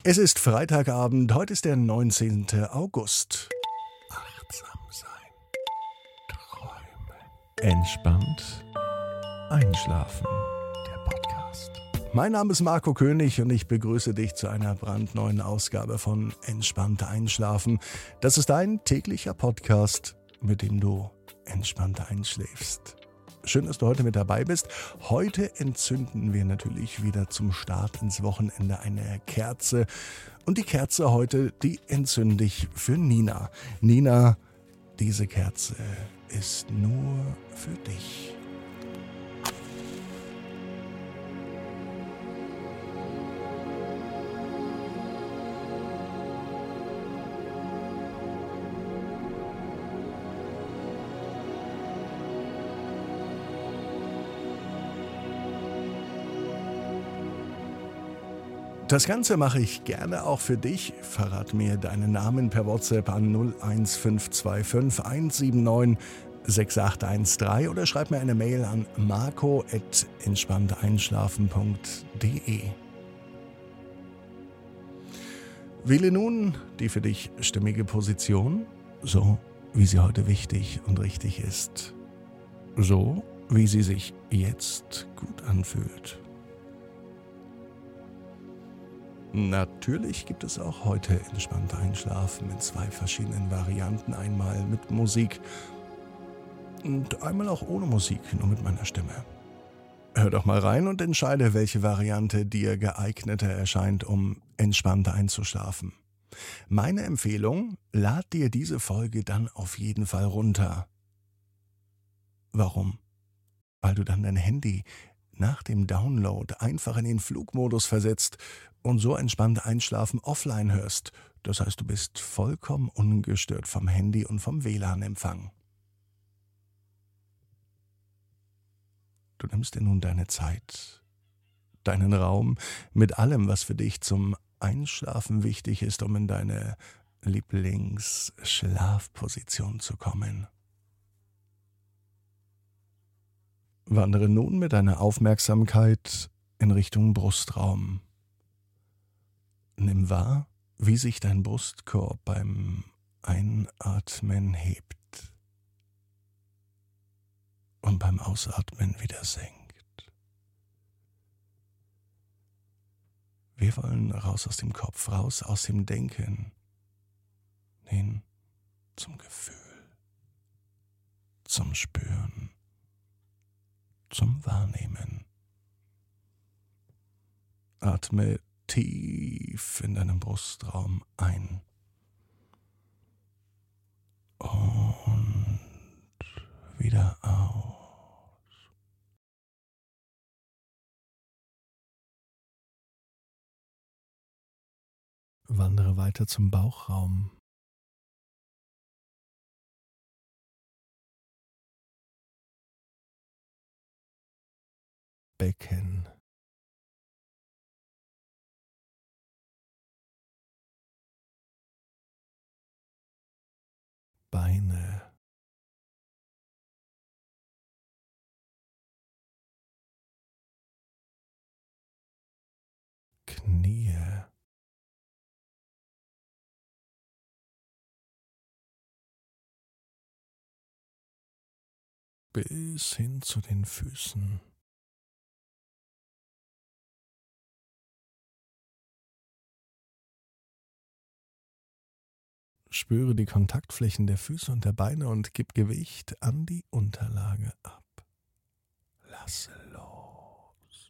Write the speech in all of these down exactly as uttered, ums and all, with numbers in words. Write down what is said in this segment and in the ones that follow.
Es ist Freitagabend, heute ist der neunzehnten August. Achtsam sein, träumen, entspannt einschlafen. Der Podcast. Mein Name ist Marco König und ich begrüße dich zu einer brandneuen Ausgabe von Entspannt einschlafen. Das ist dein täglicher Podcast, mit dem du entspannt einschläfst. Schön, dass du heute mit dabei bist. Heute entzünden wir natürlich wieder zum Start ins Wochenende eine Kerze. Und die Kerze heute, die entzünde ich für Nina. Nina, diese Kerze ist nur für dich. Das Ganze mache ich gerne auch für dich. Verrat mir deinen Namen per WhatsApp an null eins fünf zwei fünf eins sieben neun sechs acht eins drei oder schreib mir eine Mail an marco at entspannteinschlafen punkt de. Wähle nun die für dich stimmige Position, so wie sie heute wichtig und richtig ist. So wie sie sich jetzt gut anfühlt. Natürlich gibt es auch heute entspannt einschlafen in zwei verschiedenen Varianten. Einmal mit Musik und einmal auch ohne Musik, nur mit meiner Stimme. Hör doch mal rein und entscheide, welche Variante dir geeigneter erscheint, um entspannt einzuschlafen. Meine Empfehlung, lad dir diese Folge dann auf jeden Fall runter. Warum? Weil du dann dein Handy nach dem Download einfach in den Flugmodus versetzt und so entspannt einschlafen offline hörst. Das heißt, du bist vollkommen ungestört vom Handy und vom W L A N-Empfang. Du nimmst dir nun deine Zeit, deinen Raum mit allem, was für dich zum Einschlafen wichtig ist, um in deine Lieblingsschlafposition zu kommen. Wandere nun mit deiner Aufmerksamkeit in Richtung Brustraum. Nimm wahr, wie sich dein Brustkorb beim Einatmen hebt und beim Ausatmen wieder senkt. Wir wollen raus aus dem Kopf, raus aus dem Denken, hin zum Gefühl, zum Spüren, zum Wahrnehmen. Atme tief in deinem Brustraum ein und wieder aus. Wandere weiter zum Bauchraum. Becken. Beine. Knie. Bis hin zu den Füßen. Spüre die Kontaktflächen der Füße und der Beine und gib Gewicht an die Unterlage ab. Lasse los.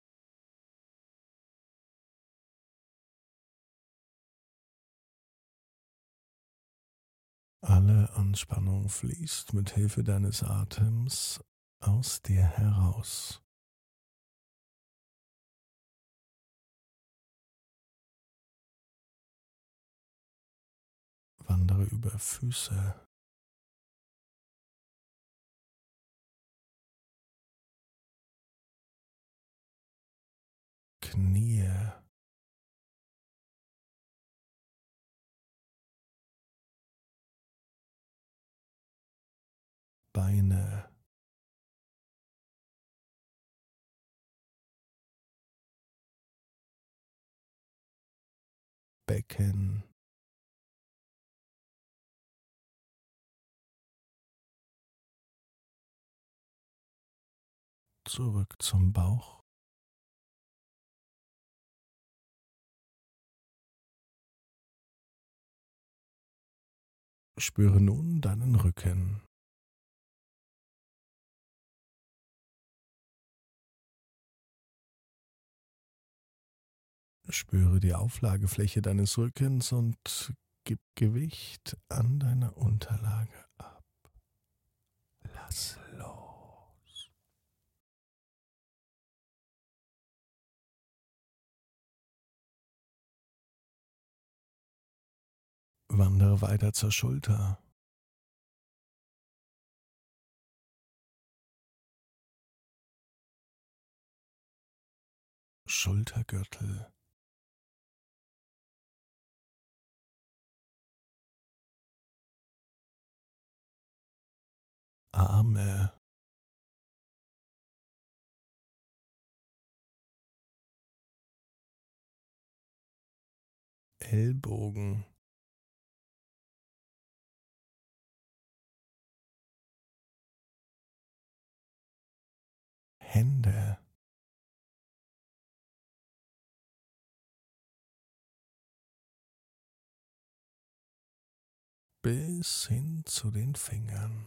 Alle Anspannung fließt mit Hilfe deines Atems aus dir heraus. Wandere über Füße, Knie, Beine, Becken. Zurück zum Bauch. Spüre nun deinen Rücken. Spüre die Auflagefläche deines Rückens und gib Gewicht an deiner Unterlage ab. Lass los. Wandere weiter zur Schulter. Schultergürtel. Arme. Ellbogen. Hände. Bis hin zu den Fingern.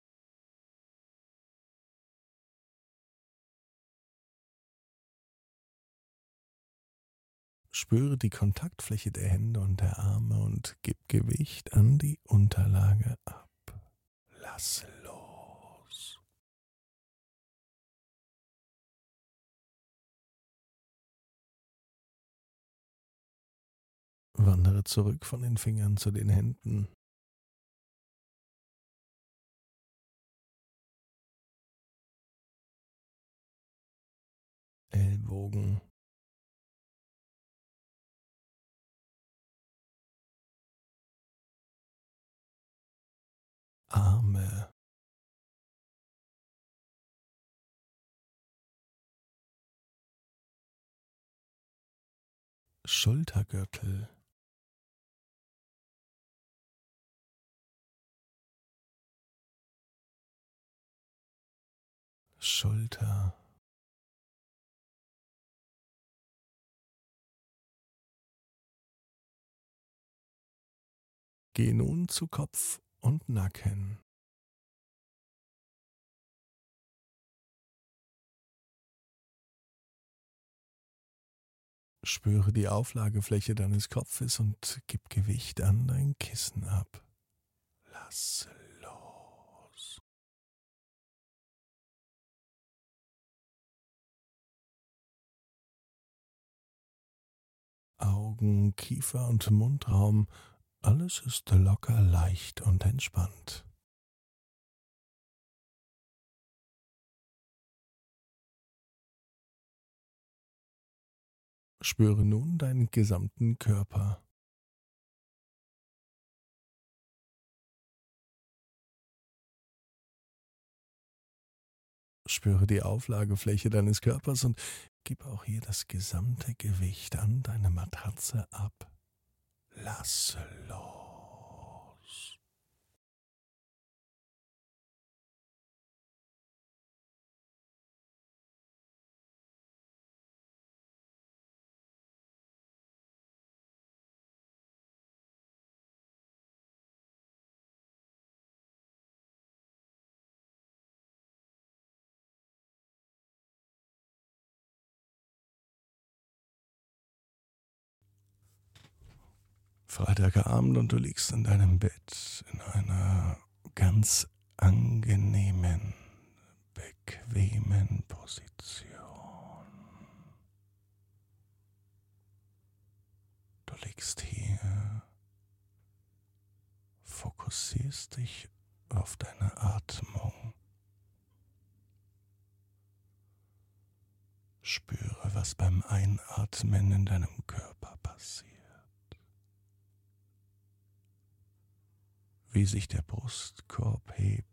Spüre die Kontaktfläche der Hände und der Arme und gib Gewicht an die Unterlage ab. Lass los. Wandere zurück von den Fingern zu den Händen. Ellbogen. Arme. Schultergürtel. Schulter. Geh nun zu Kopf und Nacken. Spüre die Auflagefläche deines Kopfes und gib Gewicht an dein Kissen ab. Lass los. Augen, Kiefer und Mundraum, alles ist locker, leicht und entspannt. Spüre nun deinen gesamten Körper. Spüre die Auflagefläche deines Körpers und gib auch hier das gesamte Gewicht an deine Matratze ab. Lass los. Freitagabend und du liegst in deinem Bett in einer ganz angenehmen, bequemen Position. Du liegst hier, fokussierst dich auf deine Atmung. Spüre, was beim Einatmen in deinem Körper passiert. Wie sich der Brustkorb hebt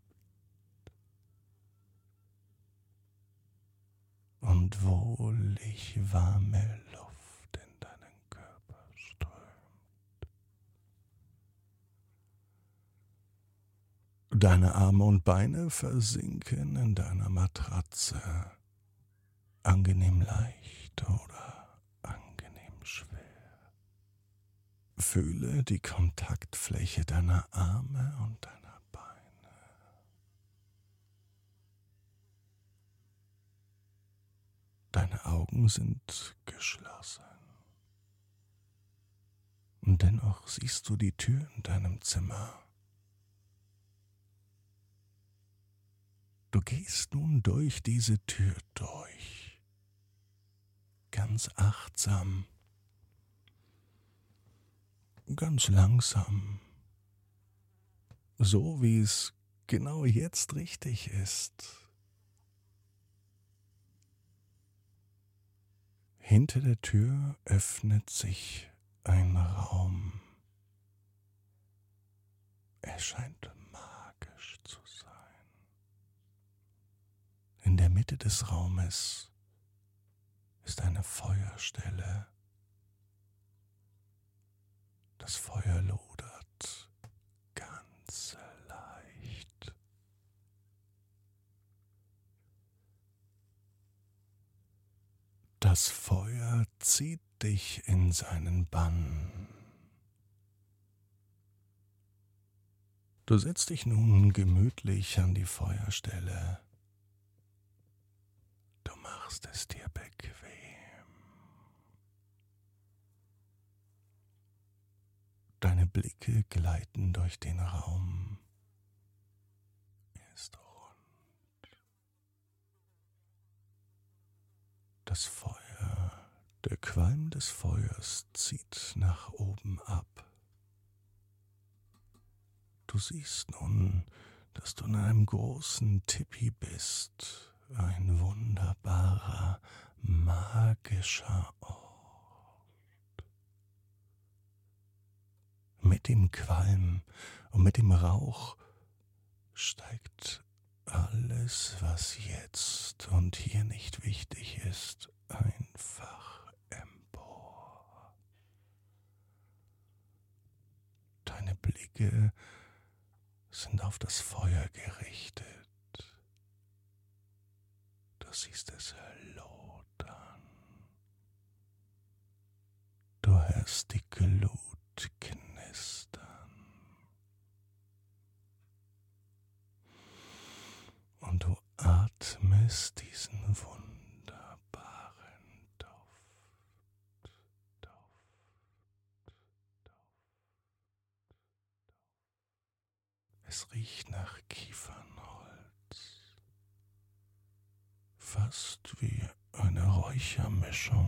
und wohlig warme Luft in deinen Körper strömt. Deine Arme und Beine versinken in deiner Matratze. Angenehm leicht oder angenehm schwer. Fühle die Kontaktfläche deiner Arme und deiner Beine. Deine Augen sind geschlossen. Und dennoch siehst du die Tür in deinem Zimmer. Du gehst nun durch diese Tür durch. Ganz achtsam. Ganz langsam. So wie es genau jetzt richtig ist. Hinter der Tür öffnet sich ein Raum. Er scheint magisch zu sein. In der Mitte des Raumes ist eine Feuerstelle. Das Feuer lodert ganz leicht. Das Feuer zieht dich in seinen Bann. Du setzt dich nun gemütlich an die Feuerstelle. Du machst es dir bequem. Deine Blicke gleiten durch den Raum. Er ist rund. Das Feuer, der Qualm des Feuers zieht nach oben ab. Du siehst nun, dass du in einem großen Tipi bist. Ein wunderbarer, magischer Ort. Mit dem Qualm und mit dem Rauch steigt alles, was jetzt und hier nicht wichtig ist, einfach empor. Deine Blicke sind auf das Feuer gerichtet. Du siehst es lodern. Du hörst die Glut knistern. Und du atmest diesen wunderbaren Duft, Duft, Duft. Es riecht nach Kiefernholz, fast wie eine Räuchermischung.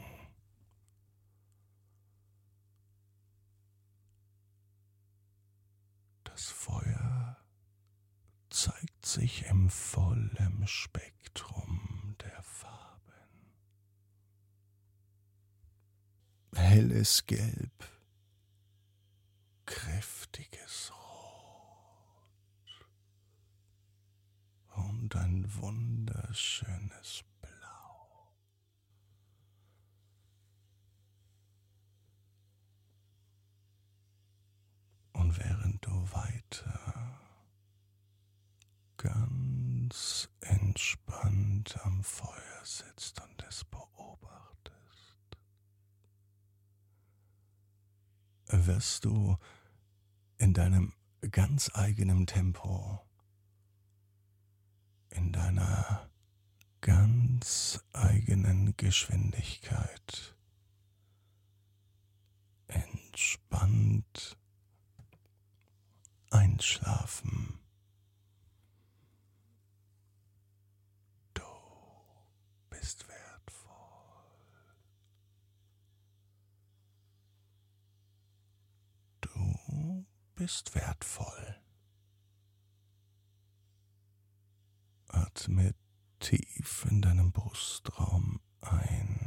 Das Feuer zeigt sich im vollen Spektrum der Farben. Helles Gelb, kräftiges Rot und ein wunderschönes Blau. Und während du weiter ganz entspannt am Feuer sitzt und es beobachtest, wirst du in deinem ganz eigenen Tempo, in deiner ganz eigenen Geschwindigkeit entspannt einschlafen. Du bist wertvoll. Du bist wertvoll. Atme tief in deinem Brustraum ein